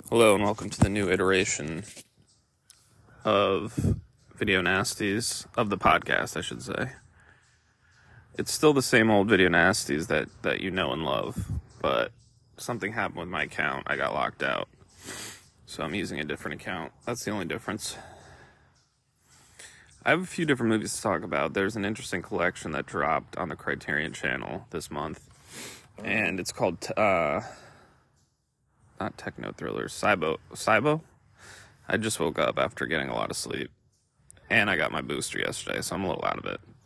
Hello and welcome to the new iteration of Video Nasties, of the podcast, I should say. It's still the same old Video Nasties that you know and love, but something happened with my account. I got locked out, so I'm using a different account. That's the only difference. I have a few different movies to talk about. There's an interesting collection that dropped on the Criterion channel this month, and it's called not techno thrillers, Cybo. I just woke up after getting a lot of sleep, and I got my booster yesterday, so I'm a little out of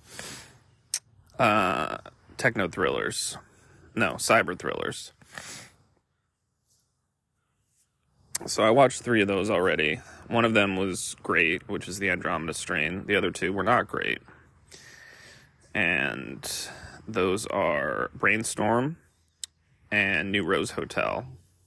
it. Techno thrillers, no, cyber thrillers. So I watched 3 of those already. One of them was great, which is the Andromeda Strain. The other 2 were not great, and those are Brainstorm and New Rose Hotel.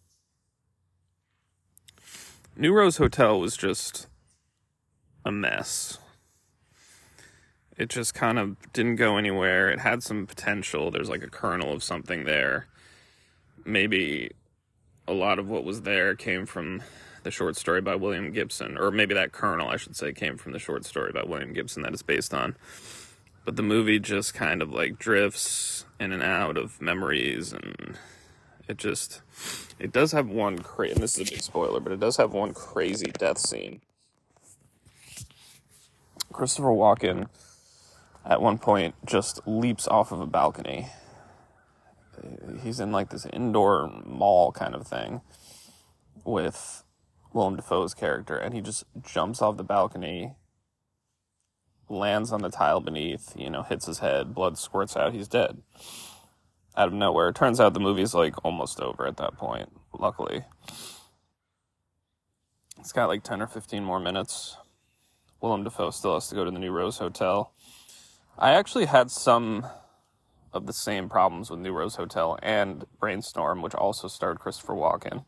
New Rose Hotel was just a mess. It just kind of didn't go anywhere. It had some potential. There's like a kernel of something there. Maybe a lot of what was there came from the short story by William Gibson, or maybe that kernel, I should say, came from the short story by William Gibson that it's based on. But the movie just kind of like drifts in and out of memories, and it does have one and this is a big spoiler, but it does have one crazy death scene. Christopher Walken, at one point, just leaps off of a balcony. He's in like this indoor mall kind of thing with Willem Dafoe's character, and he just jumps off the balcony, lands on the tile beneath, hits his head, blood squirts out, he's dead. Out of nowhere. It turns out the movie's like almost over at that point, luckily. It's got like 10 or 15 more minutes. Willem Dafoe still has to go to the New Rose Hotel. I actually had some of the same problems with New Rose Hotel and Brainstorm, which also starred Christopher Walken.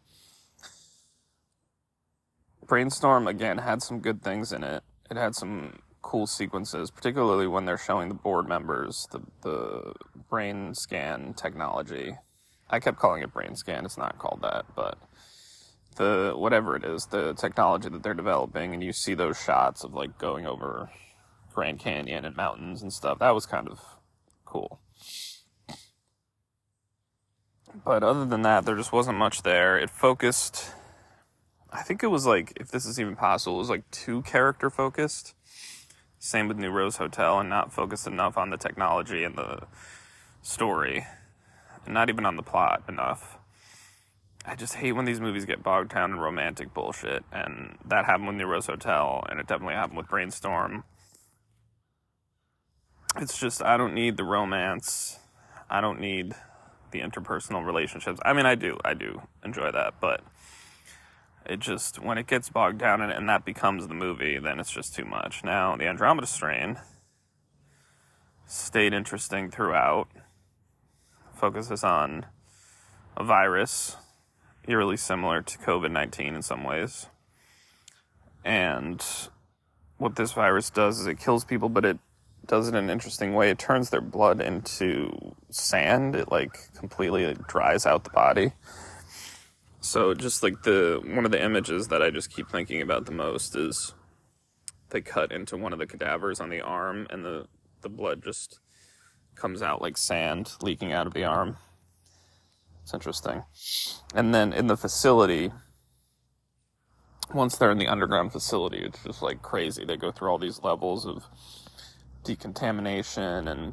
Brainstorm, again, had some good things in it. It had some cool sequences, particularly when they're showing the board members the brain scan technology. I kept calling it brain scan. It's not called that, but whatever it is, the technology that they're developing, and you see those shots of like going over Grand Canyon and mountains and stuff. That was kind of cool. But other than that, there just wasn't much there. It focused, I think it was like, if this is even possible, it was like too character focused. Same with New Rose Hotel, and not focused enough on the technology and the story, and not even on the plot enough. I just hate when these movies get bogged down in romantic bullshit, and that happened with New Rose Hotel, and it definitely happened with Brainstorm. It's just, I don't need the romance. I don't need the interpersonal relationships. I mean, I do enjoy that, but it just, when it gets bogged down in it and that becomes the movie, then it's just too much. Now, the Andromeda Strain stayed interesting throughout. Focuses on a virus, eerily similar to COVID-19 in some ways. And what this virus does is it kills people, but it does it in an interesting way. It turns their blood into sand. It completely dries out the body. So just one of the images that I just keep thinking about the most is they cut into one of the cadavers on the arm, and the blood just comes out like sand leaking out of the arm. It's interesting. And then in the facility, once they're in the underground facility, it's just like crazy. They go through all these levels of decontamination, and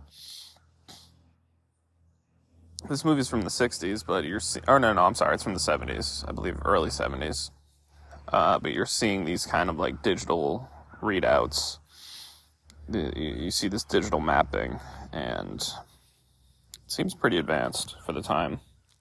this movie's from the 60s, but it's from the 70s, I believe, early 70s. But you're seeing these kind of like digital readouts. You see this digital mapping, and it seems pretty advanced for the time.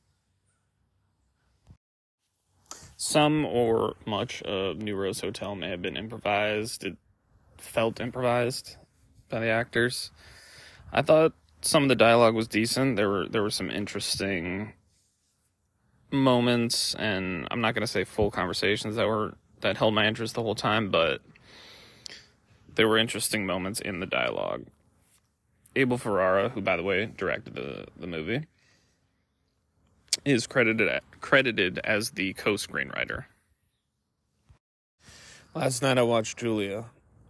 Some or much of New Rose Hotel may have been improvised. It felt improvised by the actors. I thought some of the dialogue was decent. There were some interesting moments, and I'm not going to say full conversations that held my interest the whole time, but there were interesting moments in the dialogue. Abel Ferrara, who, by the way, directed the movie, is credited as the co-screenwriter. Last night I watched Julia.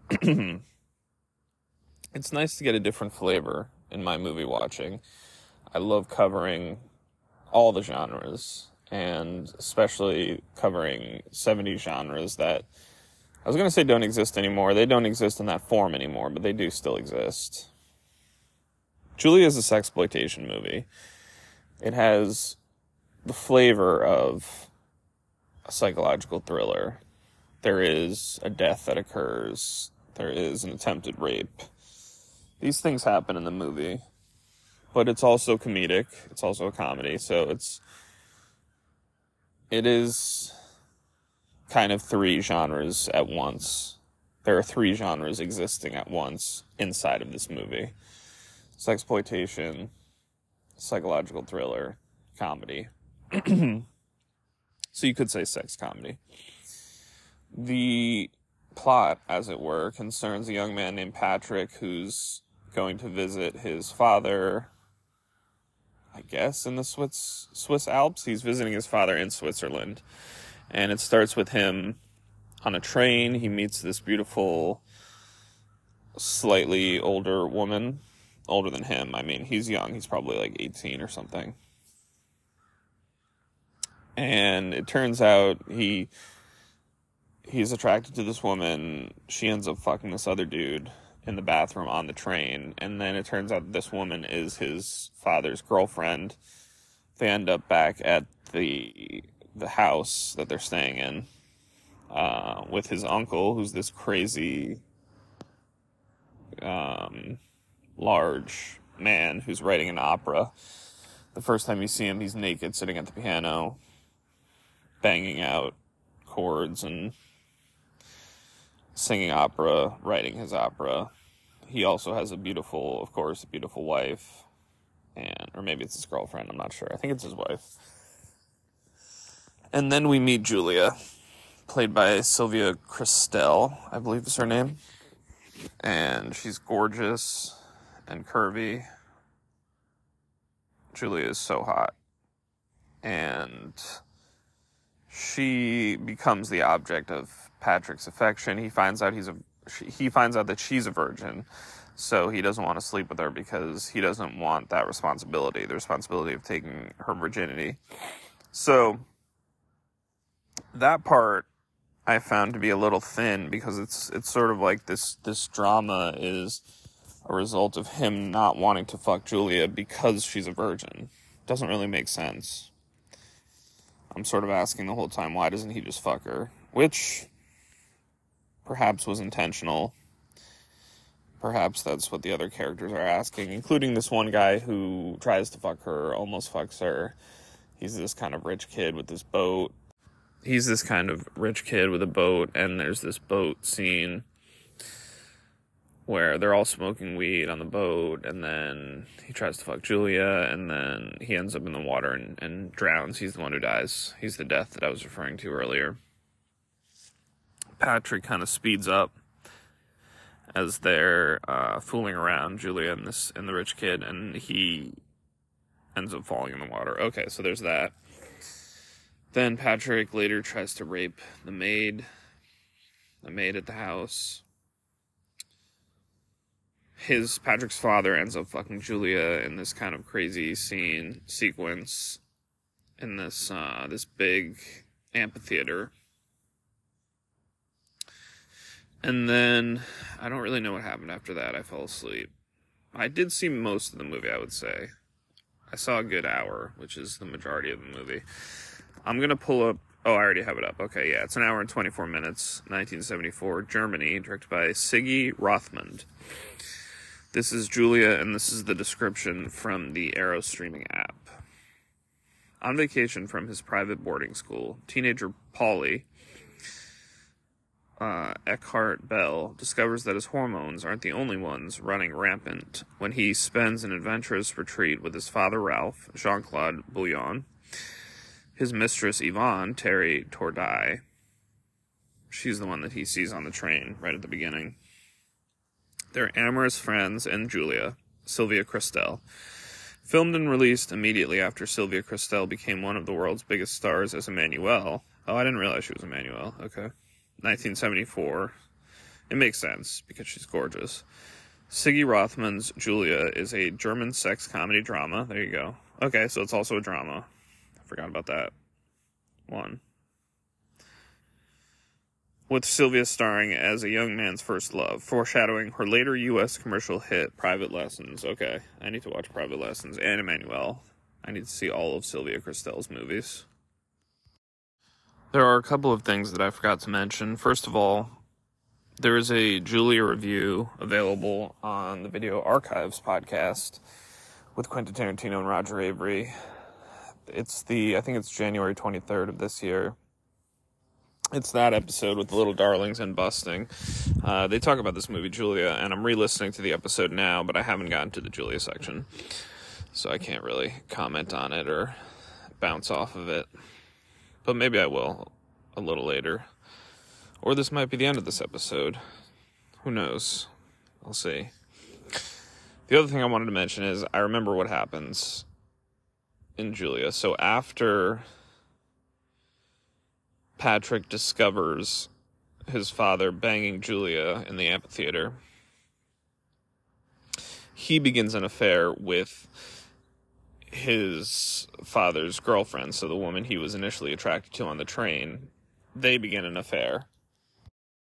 It's nice to get a different flavor in my movie watching. I love covering all the genres, and especially covering 70s genres that I was going to say don't exist anymore. They don't exist in that form anymore, but they do still exist. Julia is a sexploitation movie. It has the flavor of a psychological thriller. There is a death that occurs. There is an attempted rape. These things happen in the movie, but it's also comedic. It's also a comedy, so it is kind of three genres at once. There are three genres existing at once inside of this movie. Sexploitation, psychological thriller, comedy. So you could say sex comedy. The plot, as it were, concerns a young man named Patrick who's going to visit his father, I guess, in the Swiss Alps. He's visiting his father in Switzerland. And it starts with him on a train. He meets this beautiful, slightly older woman. Older than him. I mean, he's young. He's probably like 18 or something. And it turns out he's attracted to this woman. She ends up fucking this other dude in the bathroom on the train. And then it turns out that this woman is his father's girlfriend. They end up back at the house that they're staying in with his uncle, who's this crazy large man who's writing an opera. The first time you see him, he's naked, sitting at the piano, banging out chords and singing opera, writing his opera. He also has a beautiful wife, or maybe it's his girlfriend, I'm not sure. I think it's his wife. And then we meet Julia, played by Sylvia Kristel, I believe is her name. And she's gorgeous and curvy. Julia is so hot. And she becomes the object of Patrick's affection. He finds out that she's a virgin, so he doesn't want to sleep with her because he doesn't want that responsibility, the responsibility of taking her virginity. So that part I found to be a little thin because it's sort of like this drama is a result of him not wanting to fuck Julia because she's a virgin. Doesn't really make sense. I'm sort of asking the whole time, why doesn't he just fuck her? Which perhaps was intentional. Perhaps that's what the other characters are asking, including this one guy who tries to fuck her, almost fucks her. He's this kind of rich kid with this boat. He's this kind of rich kid with a boat, and there's this boat scene where they're all smoking weed on the boat, and then he tries to fuck Julia, and then he ends up in the water and drowns. He's the one who dies. He's the death that I was referring to earlier. Patrick kind of speeds up as they're fooling around, Julia and the rich kid, and he ends up falling in the water. Okay, so there's that. Then Patrick later tries to rape the maid at the house. Patrick's father ends up fucking Julia in this kind of crazy sequence in this big amphitheater. And then I don't really know what happened after that. I fell asleep. I did see most of the movie, I would say. I saw a good hour, which is the majority of the movie. I'm going to pull up... Oh, I already have it up. Okay, yeah. It's an hour and 24 minutes. 1974, Germany, directed by Sigi Rothmund. This is Julia, and this is the description from the Arrow streaming app. On vacation from his private boarding school, teenager Paulie, Eckhart Bell, discovers that his hormones aren't the only ones running rampant when he spends an adventurous retreat with his father Ralph, Jean-Claude Bouillon, his mistress Yvonne, Terry Tordai. She's the one that he sees on the train right at the beginning. Their amorous friends and Julia, Sylvia Kristel. Filmed and released immediately after Sylvia Kristel became one of the world's biggest stars as Emmanuelle. Oh, I didn't realize she was Emmanuelle. Okay. 1974. It makes sense because she's gorgeous. Siggy Rothman's Julia is a German sex comedy drama. There you go. Okay, so it's also a drama. I forgot about that one. With Sylvia starring as a young man's first love, foreshadowing her later U.S. commercial hit, Private Lessons. Okay, I need to watch Private Lessons and Emmanuel. I need to see all of Sylvia Kristel's movies. There are a couple of things that I forgot to mention. First of all, there is a Julia review available on the Video Archives podcast with Quentin Tarantino and Roger Avery. I think it's January 23rd of this year. It's that episode with the little darlings and busting. They talk about this movie, Julia, and I'm re-listening to the episode now, but I haven't gotten to the Julia section, so I can't really comment on it or bounce off of it. But maybe I will a little later. Or this might be the end of this episode. Who knows? I'll see. The other thing I wanted to mention is I remember what happens in Julia. So after Patrick discovers his father banging Julia in the amphitheater, he begins an affair with his father's girlfriend, so the woman he was initially attracted to on the train. They begin an affair.